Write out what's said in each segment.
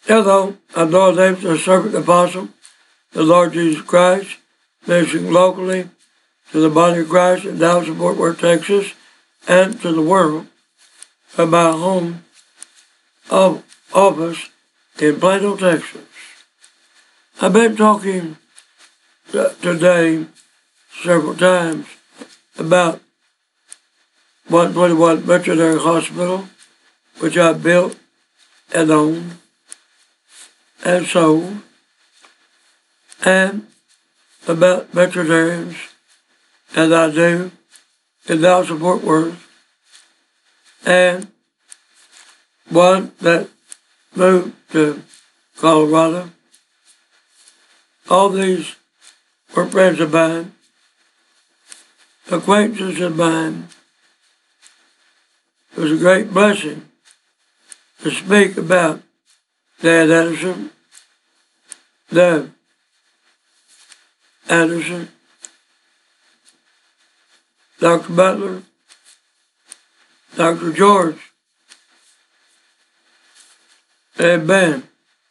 Hello, I'm Don Davis, the Servant Apostle, the Lord Jesus Christ, ministering locally to the body of Christ in Dallas and Fort Worth, Texas, and to the world from my home office in Plano, Texas. I've been talking today several times about 121 Veterinary Hospital, which I built and owned and sold, and about veterinarians as I do in Dallas and Fort Worth, and one that moved to Colorado. All these were friends of mine, acquaintances of mine. It was a great blessing to speak about Dan Anderson, Doug Anderson, Dr. Butler, Dr. George, and Ben.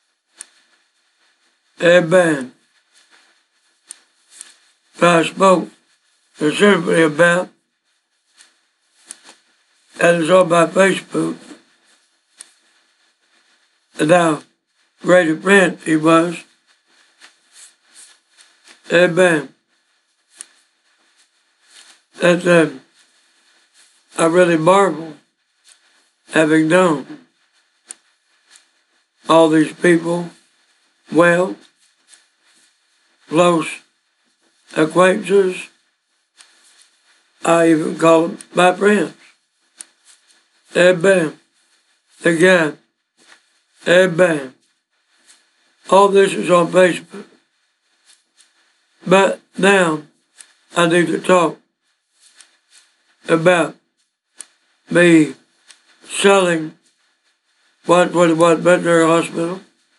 I spoke considerably about, and it's on my Facebook, and how great a friend he was. Amen. And I really marvel, having known all these people well, close acquaintances. I even call them my friends. Amen. Again. Amen. All this is on Facebook. But now I need to talk about me selling 121 Veterinary Hospital.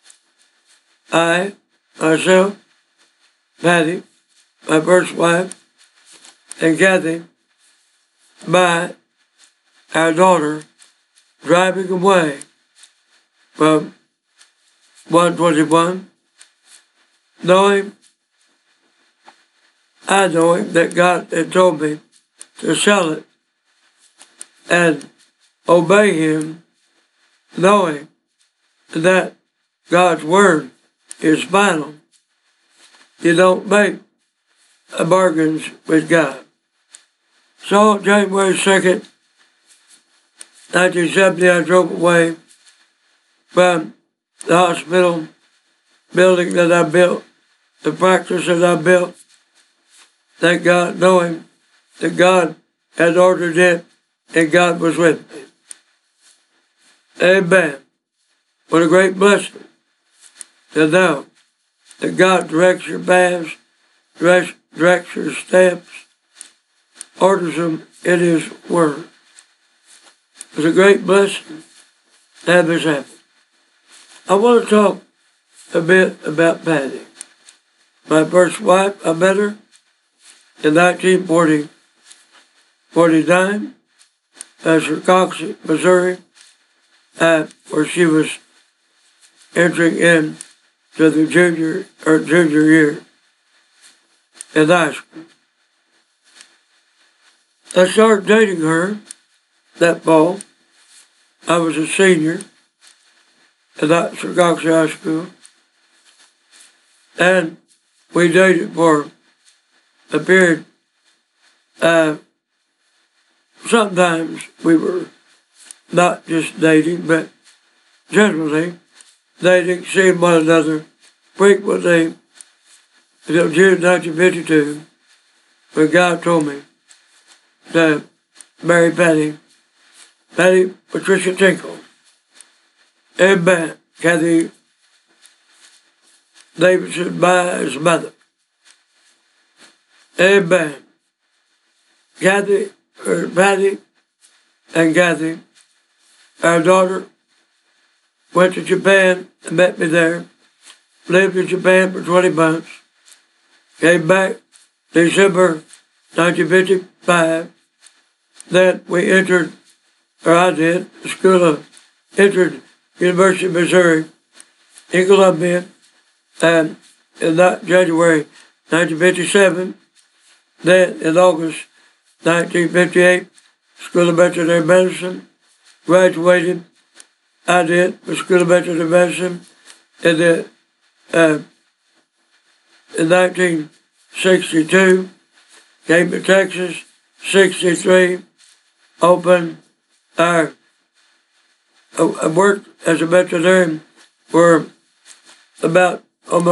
I, myself, Patty, my first wife, and Kathy, by our daughter, driving away from 121, knowing that God had told me to sell it and obey Him, knowing that God's Word is final. You don't make bargains with God. So, January 2nd, 1970, I drove away from the hospital building that I built, the practice that I built. Thank God, knowing that God had ordered it and God was with me. Amen. What a great blessing to know that God directs your paths, directs your steps, orders them in His Word. It's a great blessing to have this happen. I want to talk a bit about Patty. My first wife, I met her in 1949 at Secaucus, Missouri, where she was entering into the junior year in high school. I started dating her that fall. I was a senior at Secaucus High School, and we dated for a period. Sometimes we were not just dating, but generally dating, seeing one another frequently until June 1952, when God told me to marry Patty Patricia Tinkle, and Kathy Davidson by his mother. Amen. Patty and Kathy, our daughter, went to Japan and met me there, lived in Japan for 20 months, came back December 1955. Then we entered University of Missouri in Columbia, and in January 1957. Then in August 1958, School of Veterinary Medicine, graduated. I did for School of Veterinary Medicine in 1962, came to Texas, 63, opened I worked as a veterinarian for about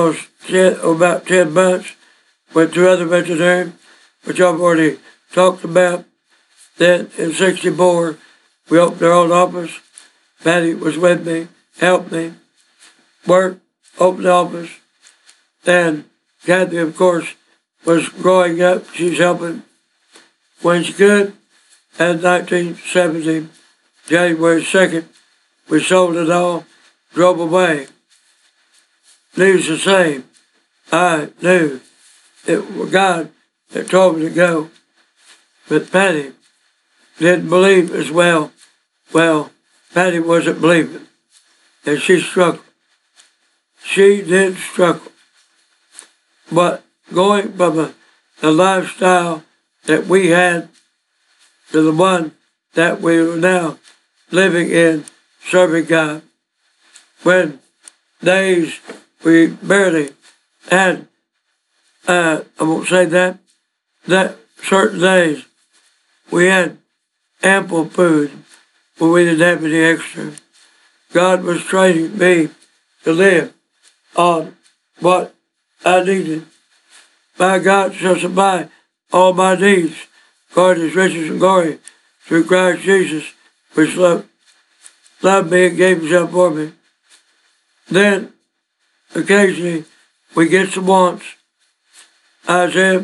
10 months with 2 other veterinarians, which I've already talked about. Then in 64, we opened our own office. Patty was with me, helped me, worked, opened the office. And Kathy, of course, was growing up. She's helping when she could. And 1970, January 2nd, we sold it all, drove away. Needless to say, I knew it was God that told me to go. But Patty didn't believe as well. Well, Patty wasn't believing. And she struggled. She did struggle. But going from the lifestyle that we had to the one that we are now living in, serving God, when days we barely had, I won't say that certain days we had ample food when we didn't have any extra. God was training me to live on what I needed. My God shall supply all my needs, according to His riches and glory, through Christ Jesus, which loved me and gave Himself for me. Then, occasionally, we get some wants. Isaiah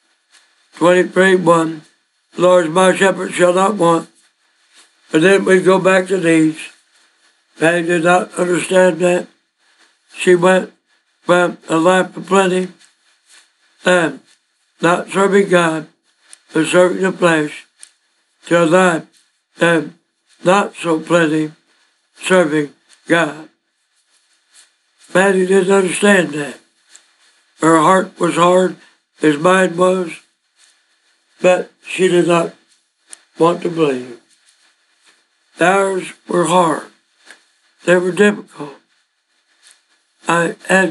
23:1, the Lord is my shepherd, shall not want. But then we go back to needs. Patty did not understand that. She went from a life of plenty and not serving God, but serving the flesh, to a life and not so plenty, serving God. Patty didn't understand that. Her heart was hard, his mind was, but she did not want to believe. Ours were hard. They were difficult. I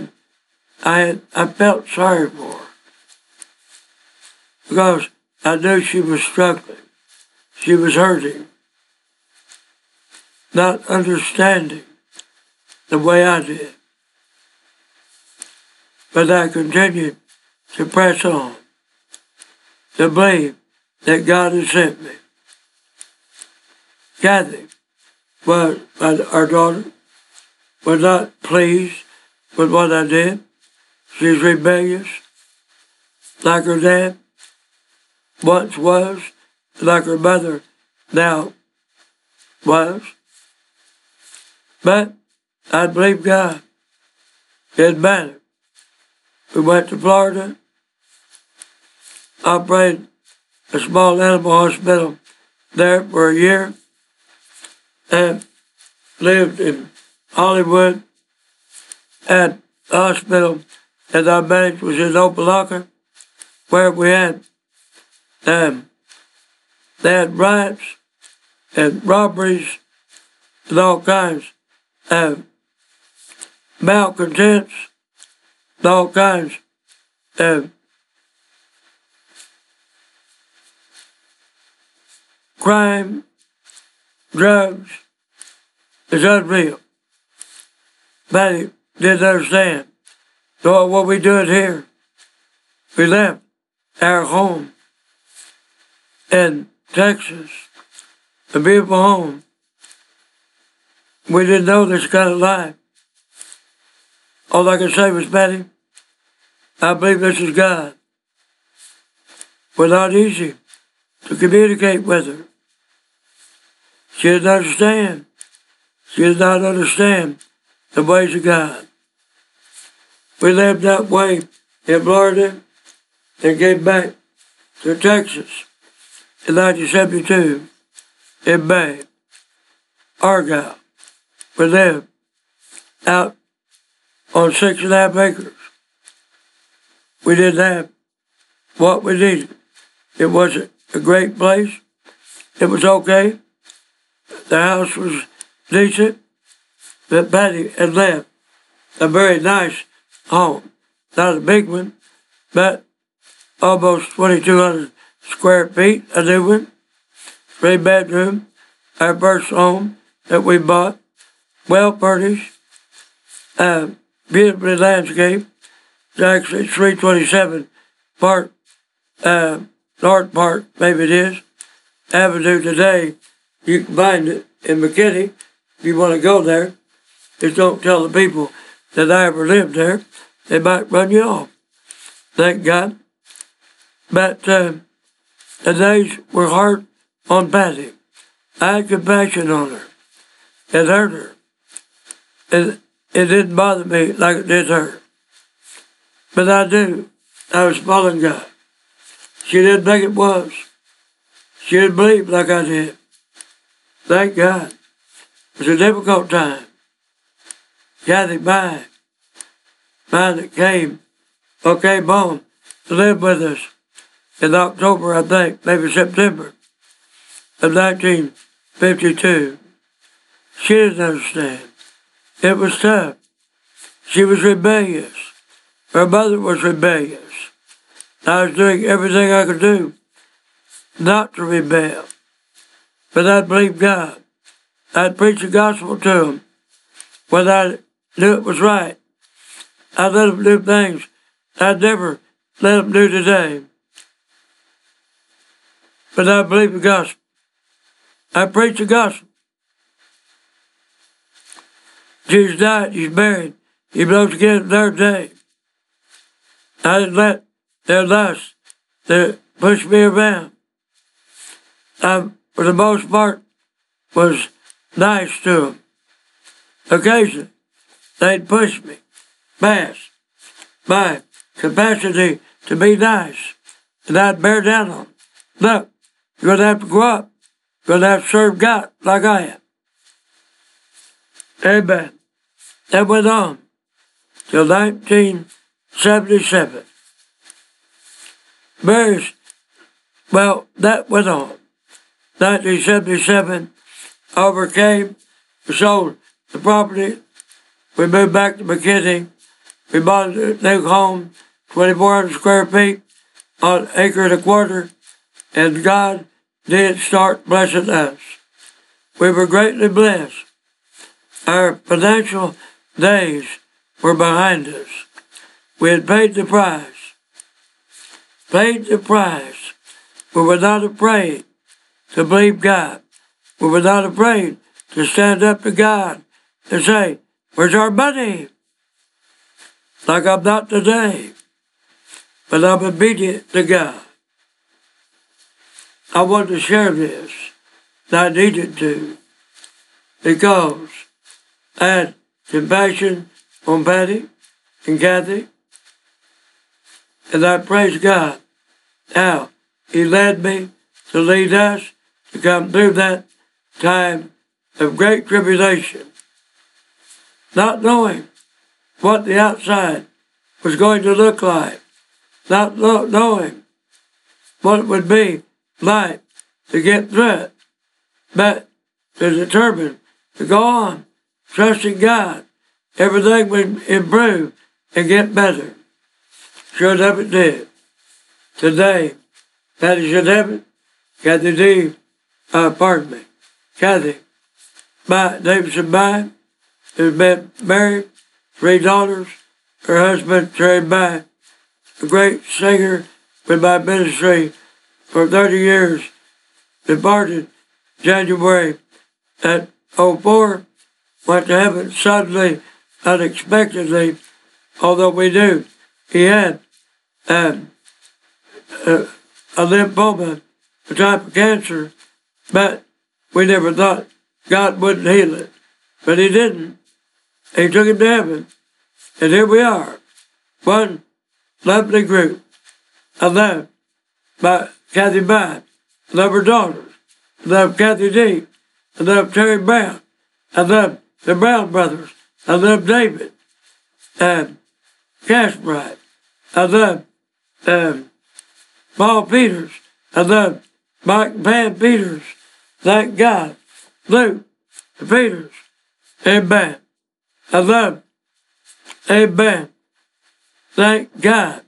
felt sorry for her because I knew she was struggling. She was hurting, not understanding the way I did. But I continued to press on, to believe that God had sent me. Kathy, our daughter, was not pleased with what I did. She's rebellious, like her dad once was, like her mother now was. But I believe God. It didn't matter. We went to Florida, operated a small animal hospital there for a year, and lived in Hollywood at the hospital that I managed was in Opelika, where we had they had riots and robberies and all kinds of malcontents and all kinds of crime, drugs. It's unreal. Patty didn't understand. So what we did here, we left our home in Texas, a beautiful home. We didn't know this kind of life. All I can say was, Patty, I believe this is God. It was not easy to communicate with her. She didn't understand. She did not understand the ways of God. We lived that way in Florida and came back to Texas in 1972 in May. Argyle. We lived out on 6.5 acres. We didn't have what we needed. It wasn't a great place. It was okay. The house was decent, but Patty had left a very nice home. Not a big one, but almost 2,200 square feet, a new one, 3-bedroom, our first home that we bought, well furnished, beautifully landscaped. It's actually 327 Park, North Park, maybe it is, Avenue today. You can find it in McKinney if you want to go there. Just don't tell the people that I ever lived there. They might run you off. Thank God. But the days were hard on Patty. I had compassion on her. It hurt her. It didn't bother me like it did her. But I do. I was following God. She didn't think it was. She didn't believe like I did. Thank God. It was a difficult time. Kathy mine that came home to live with us in October, I think, maybe September of 1952. She didn't understand. It was tough. She was rebellious. Her mother was rebellious. I was doing everything I could do not to rebel. But I'd believe God. I'd preach the gospel to them when I knew it was right. I'd let them do things I'd never let them do today. But I believe the gospel. I preach the gospel. Jesus died, he's buried, he rose again the third day. I didn't let their lust to push me around. I, for the most part, was nice to them. Occasionally, they'd push me past my capacity to be nice, and I'd bear down on them. Look, you're going to have to grow up. You're going to have to serve God like I am. Amen. That went on till 1977. That went on. 1977, overcame, we sold the property, we moved back to McKinney, we bought a new home, 2,400 square feet, on an acre and a quarter, and God did start blessing us. We were greatly blessed. Our financial days were behind us. We had paid the price. We were not afraid to believe God. We were not afraid to stand up to God and say, where's our money? Like I'm not today. But I'm obedient to God. I wanted to share this. I needed to. Because I had compassion on Patty and Kathy. And I praise God how he led me to lead us to come through that time of great tribulation. Not knowing what the outside was going to look like. Not knowing what it would be like to get through it. But to determine to go on, trusting God, everything would improve and get better. Sure enough it did. Today, Patty's in heaven. Kathy Davidson Bye, who's been married, 3 daughters, her husband, Terry Bye, a great singer with my ministry for 30 years, departed January at 04, went to heaven suddenly, unexpectedly, although we knew he had a lymphoma, a type of cancer, but we never thought God wouldn't heal it. But he didn't. He took him to heaven. And here we are. One lovely group. I love my Kathy Bye. I love her daughters. I love Kathy D. I love Terry Brown. I love the Brown brothers. I love David. Casperite. I love Paul Peters. I love Mike and Pam Peters. Thank God. Luke Peters. Amen. I love. Amen. Thank God.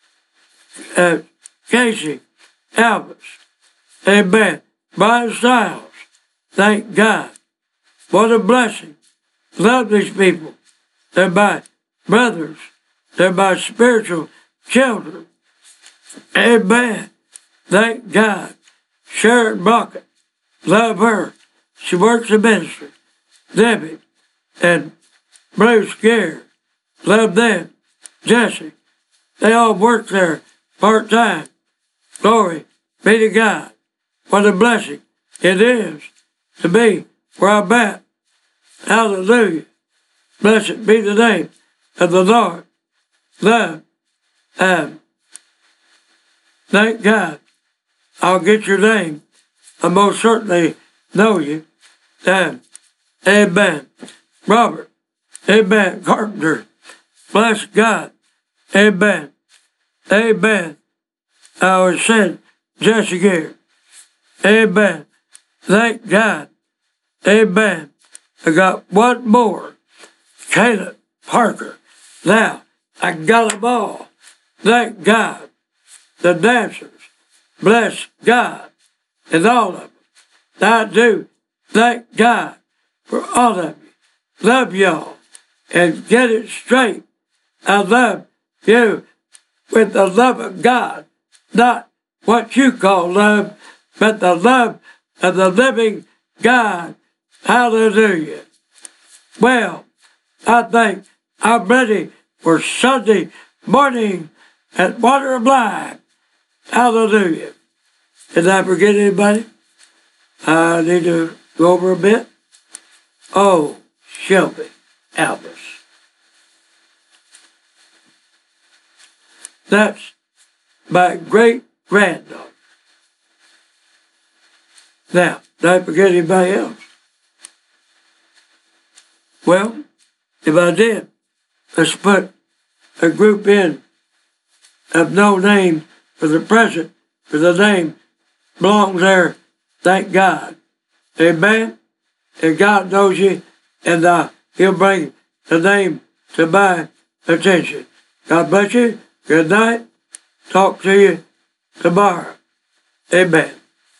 Casey Alvis. Amen. Brian Stiles. Thank God. What a blessing. Love these people. They're my brothers. They're my spiritual children. Amen. Thank God. Sharon Bucket. Love her. She works in ministry. Debbie and Bruce Gare. Love them. Jesse. They all work there part-time. Glory be to God. What a blessing it is to be where I'm at. Hallelujah. Blessed be the name of the Lord. Love. Thank God. I'll get your name. I most certainly know you. Amen. Robert. Amen. Carpenter. Bless God. Amen. Amen. I was said Jesse Gare. Amen. Thank God. Amen. I got one more. Caleb Parker. Now, I got them all. Thank God. The dancers. Bless God. And all of them. I do. Thank God for all of you. Love y'all. And get it straight. I love you with the love of God. Not what you call love, but the love of the living God. Hallelujah. Well, I think I'm ready for Sunday morning at Water of Life. Hallelujah. Did I forget anybody? I need to go over a bit. Oh, Shelby Alvis. That's my great-granddaughter. Now, did I forget anybody else? Well, if I did, let's put a group in of no name for the present, for the name belongs there. Thank God. Amen? And God knows you, and He'll bring the name to my attention. God bless you. Good night. Talk to you tomorrow. Amen.